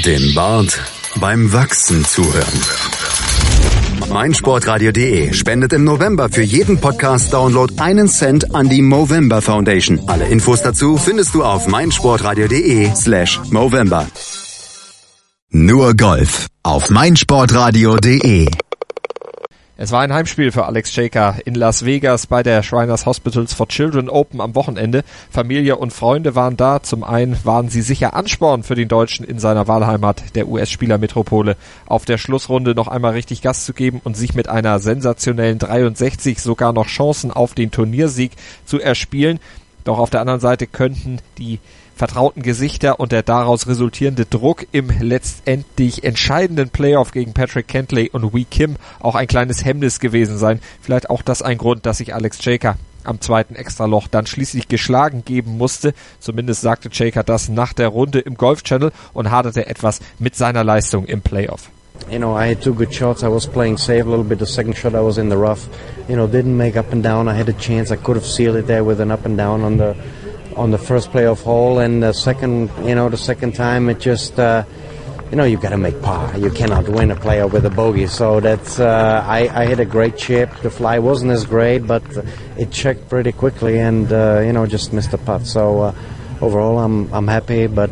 Dem Bart beim Wachsen zuhören. meinsportradio.de spendet im November für jeden Podcast-Download 1 Cent an die Movember Foundation. Alle Infos dazu findest du auf meinsportradio.de/Movember. Nur Golf auf meinsportradio.de. Es war ein Heimspiel für Alex Cejka in Las Vegas bei der Shriners Hospitals for Children Open am Wochenende. Familie und Freunde waren da. Zum einen waren sie sicher Ansporn für den Deutschen in seiner Wahlheimat, der US-Spielermetropole, auf der Schlussrunde noch einmal richtig Gas zu geben und sich mit einer sensationellen 63 sogar noch Chancen auf den Turniersieg zu erspielen. Doch auf der anderen Seite könnten die vertrauten Gesichter und der daraus resultierende Druck im letztendlich entscheidenden Playoff gegen Patrick Cantlay und Wee Kim auch ein kleines Hemmnis gewesen sein. Vielleicht auch das ein Grund, dass sich Alex Cejka am zweiten Extraloch dann schließlich geschlagen geben musste. Zumindest sagte Cejka das nach der Runde im Golf Channel und haderte etwas mit seiner Leistung im Playoff. You know, I had two good shots. I was playing safe a little bit. The second shot I was in the rough. You know, didn't make up and down. I had a chance. I could have sealed it there with an up and down on the first playoff hole, and the second time it just, you got to make par. You cannot win a playoff with a bogey. So that's, I hit a great chip. The fly wasn't as great, but it checked pretty quickly, and just missed the putt. So overall, I'm happy, but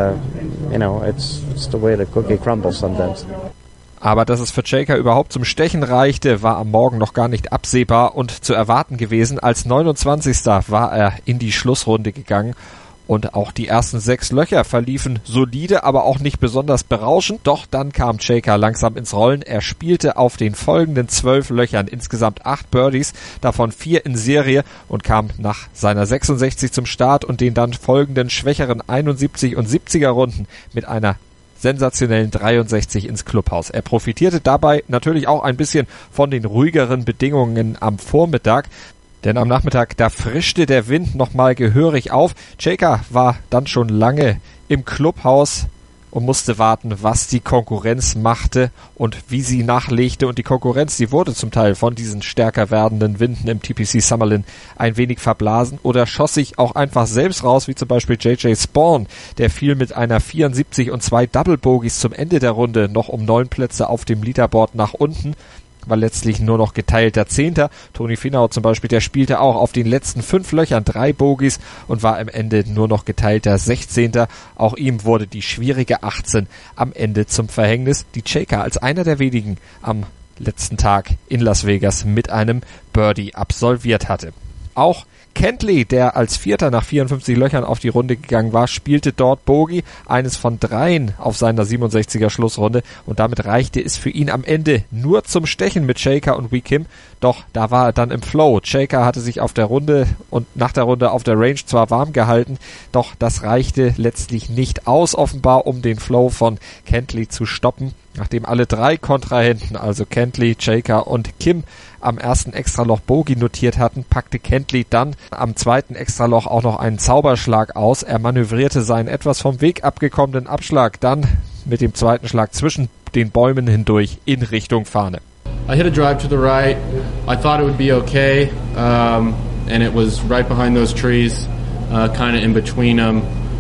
it's the way the cookie crumbles sometimes. Aber dass es für Cejka überhaupt zum Stechen reichte, war am Morgen noch gar nicht absehbar und zu erwarten gewesen. Als 29. war er in die Schlussrunde gegangen und auch die ersten 6 Löcher verliefen solide, aber auch nicht besonders berauschend. Doch dann kam Cejka langsam ins Rollen. Er spielte auf den folgenden 12 Löchern insgesamt 8 Birdies, davon 4 in Serie, und kam nach seiner 66 zum Start und den dann folgenden schwächeren 71 und 70er Runden mit einer sensationellen 63 ins Clubhaus. Er profitierte dabei natürlich auch ein bisschen von den ruhigeren Bedingungen am Vormittag, denn am Nachmittag, da frischte der Wind nochmal gehörig auf. Cejka war dann schon lange im Clubhaus und musste warten, was die Konkurrenz machte und wie sie nachlegte. Und die Konkurrenz, die wurde zum Teil von diesen stärker werdenden Winden im TPC Summerlin ein wenig verblasen oder schoss sich auch einfach selbst raus, wie zum Beispiel JJ Spawn. Der fiel mit einer 74 und 2 Double Bogies zum Ende der Runde noch um 9 Plätze auf dem Leaderboard nach unten. War letztlich nur noch geteilter 10. Tony Finau zum Beispiel, der spielte auch auf den letzten 5 Löchern 3 Bogies und war am Ende nur noch geteilter 16. Auch ihm wurde die schwierige 18 am Ende zum Verhängnis, die Cejka als einer der wenigen am letzten Tag in Las Vegas mit einem Birdie absolviert hatte. Auch Cantlay, der als Vierter nach 54 Löchern auf die Runde gegangen war, spielte dort Bogey, eines von 3 auf seiner 67er Schlussrunde, und damit reichte es für ihn am Ende nur zum Stechen mit Cejka und Wee Kim. Doch da war er dann im Flow. Cejka hatte sich auf der Runde und nach der Runde auf der Range zwar warm gehalten, doch das reichte letztlich nicht aus, offenbar, um den Flow von Cantlay zu stoppen. Nachdem alle 3 Kontrahenten, also Cantlay, Cejka und Kim, am ersten Extraloch Bogey notiert hatten, packte Cantlay dann am zweiten Extraloch auch noch einen Zauberschlag aus. Er manövrierte seinen etwas vom Weg abgekommenen Abschlag dann mit dem zweiten Schlag zwischen den Bäumen hindurch in Richtung Fahne. I hit a drive to the right. I thought it would be okay, and it was right behind those trees, kind of in between them,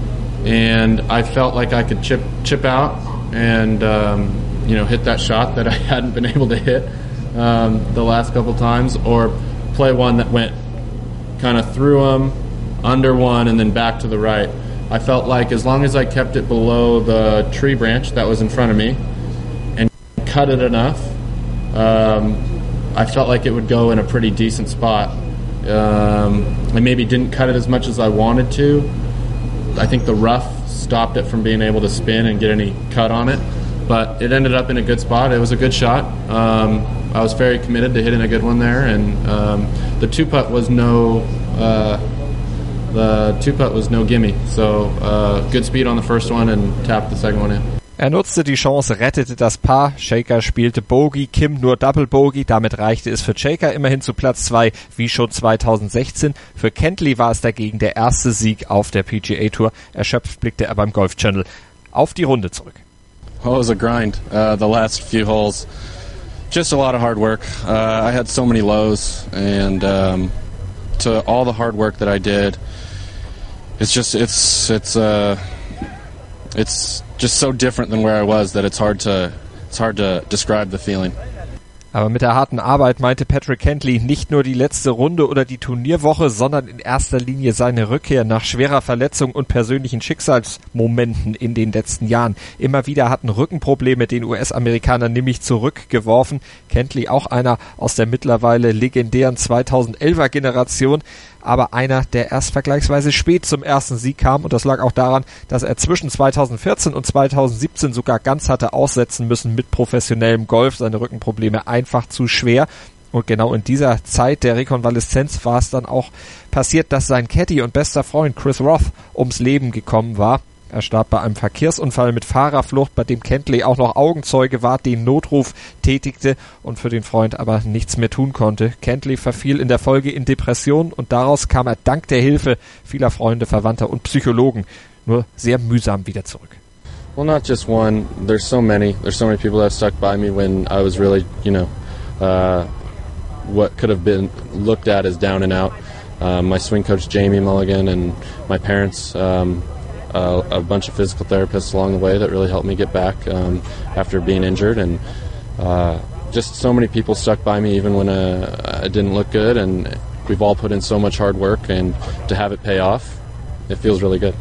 and I felt like I could chip out and hit that shot that I hadn't been able to hit the last couple times, or play one that went kind of through them, under one, and then back to the right. I felt like as long as I kept it below the tree branch that was in front of me and cut it enough, I felt like it would go in a pretty decent spot. I maybe didn't cut it as much as I wanted to. I think the rough stopped it from being able to spin and get any cut on it, but it ended up in a good spot. It was a good shot. I was very committed to hitting a good one there, and the two putt was no gimme. So good speed on the first one and tapped the second one in. Er nutzte die Chance, rettete das Paar. Cejka spielte Bogey, Kim nur Double Bogey. Damit reichte es für Cejka immerhin zu Platz 2, wie schon 2016. Für Cantlay war es dagegen der erste Sieg auf der PGA Tour. Erschöpft blickte er beim Golf Channel auf die Runde zurück. Well, it was a grind. The last few holes, just a lot of hard work. I had so many lows, and to all the hard work that I did, it's it's just so different than where I was that it's hard to describe the feeling. Aber mit der harten Arbeit meinte Patrick Cantlay nicht nur die letzte Runde oder die Turnierwoche, sondern in erster Linie seine Rückkehr nach schwerer Verletzung und persönlichen Schicksalsmomenten in den letzten Jahren. Immer wieder hatten Rückenprobleme den US-Amerikaner nämlich zurückgeworfen. Cantlay auch einer aus der mittlerweile legendären 2011er Generation, aber einer, der erst vergleichsweise spät zum ersten Sieg kam, und das lag auch daran, dass er zwischen 2014 und 2017 sogar ganz hatte aussetzen müssen mit professionellem Golf, seine Rückenprobleme einfach zu schwer. Und genau in dieser Zeit der Rekonvaleszenz war es dann auch passiert, dass sein Caddy und bester Freund Chris Roth ums Leben gekommen war. Er starb bei einem Verkehrsunfall mit Fahrerflucht, bei dem Cantlay auch noch Augenzeuge war, den Notruf tätigte und für den Freund aber nichts mehr tun konnte. Cantlay verfiel in der Folge in Depressionen und daraus kam er dank der Hilfe vieler Freunde, Verwandter und Psychologen nur sehr mühsam wieder zurück. Well, not just one. There's so many people that stuck by me when I was really, what could have been looked at as down and out. My swing coach Jamie Mulligan and my parents, a bunch of physical therapists along the way that really helped me get back after being injured, and just so many people stuck by me even when I didn't look good, and we've all put in so much hard work, and to have it pay off, it feels really good.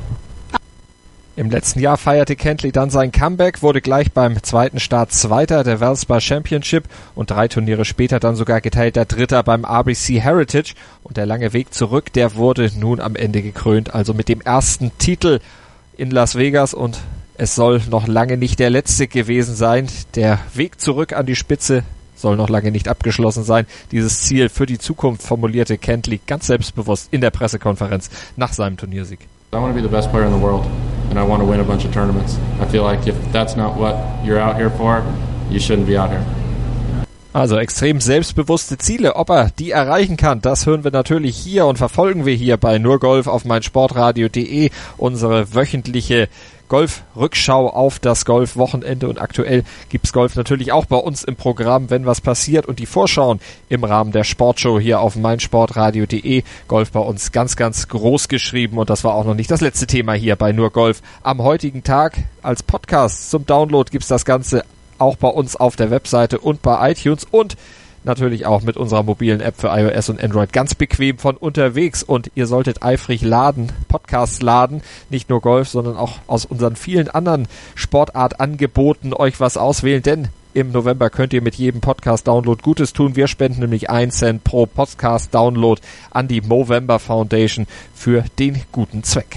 Im letzten Jahr feierte Cantlay dann sein Comeback, wurde gleich beim zweiten Start Zweiter der Valspar Championship und 3 Turniere später dann sogar geteilter Dritter beim RBC Heritage. Und der lange Weg zurück, der wurde nun am Ende gekrönt, also mit dem ersten Titel in Las Vegas, und es soll noch lange nicht der letzte gewesen sein. Der Weg zurück an die Spitze soll noch lange nicht abgeschlossen sein. Dieses Ziel für die Zukunft formulierte Cantlay ganz selbstbewusst in der Pressekonferenz nach seinem Turniersieg. I want to be the best player in the world, and I want to win a bunch of tournaments. I feel like if that's not what you're out here for, you shouldn't be out here. Also extrem selbstbewusste Ziele. Ob er die erreichen kann, das hören wir natürlich hier und verfolgen wir hier bei Nur Golf auf meinsportradio.de, unsere wöchentliche Golf-Rückschau auf das Golf-Wochenende, und aktuell gibt's Golf natürlich auch bei uns im Programm, wenn was passiert, und die Vorschauen im Rahmen der Sportshow hier auf meinsportradio.de. Golf bei uns ganz, ganz groß geschrieben, und das war auch noch nicht das letzte Thema hier bei Nur Golf. Am heutigen Tag als Podcast zum Download gibt's das Ganze auch bei uns auf der Webseite und bei iTunes und natürlich auch mit unserer mobilen App für iOS und Android ganz bequem von unterwegs. Und ihr solltet eifrig Podcasts laden, nicht nur Golf, sondern auch aus unseren vielen anderen Sportartangeboten euch was auswählen, denn im November könnt ihr mit jedem Podcast-Download Gutes tun. Wir spenden nämlich 1 Cent pro Podcast-Download an die Movember Foundation für den guten Zweck.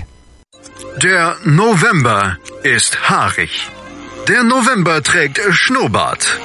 Der November ist haarig. Der November trägt Schnurrbart.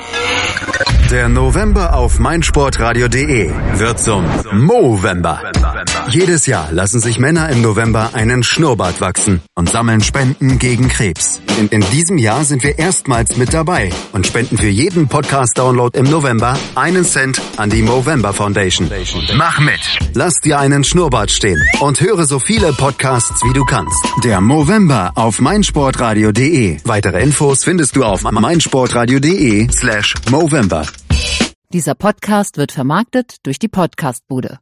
Der November auf meinsportradio.de wird zum Movember. Jedes Jahr lassen sich Männer im November einen Schnurrbart wachsen und sammeln Spenden gegen Krebs. In diesem Jahr sind wir erstmals mit dabei und spenden für jeden Podcast-Download im November 1 Cent an die Movember Foundation. Mach mit! Lass dir einen Schnurrbart stehen und höre so viele Podcasts wie du kannst. Der Movember auf meinsportradio.de. Weitere Infos findest du auf meinsportradio.de/Movember. Dieser Podcast wird vermarktet durch die Podcastbude.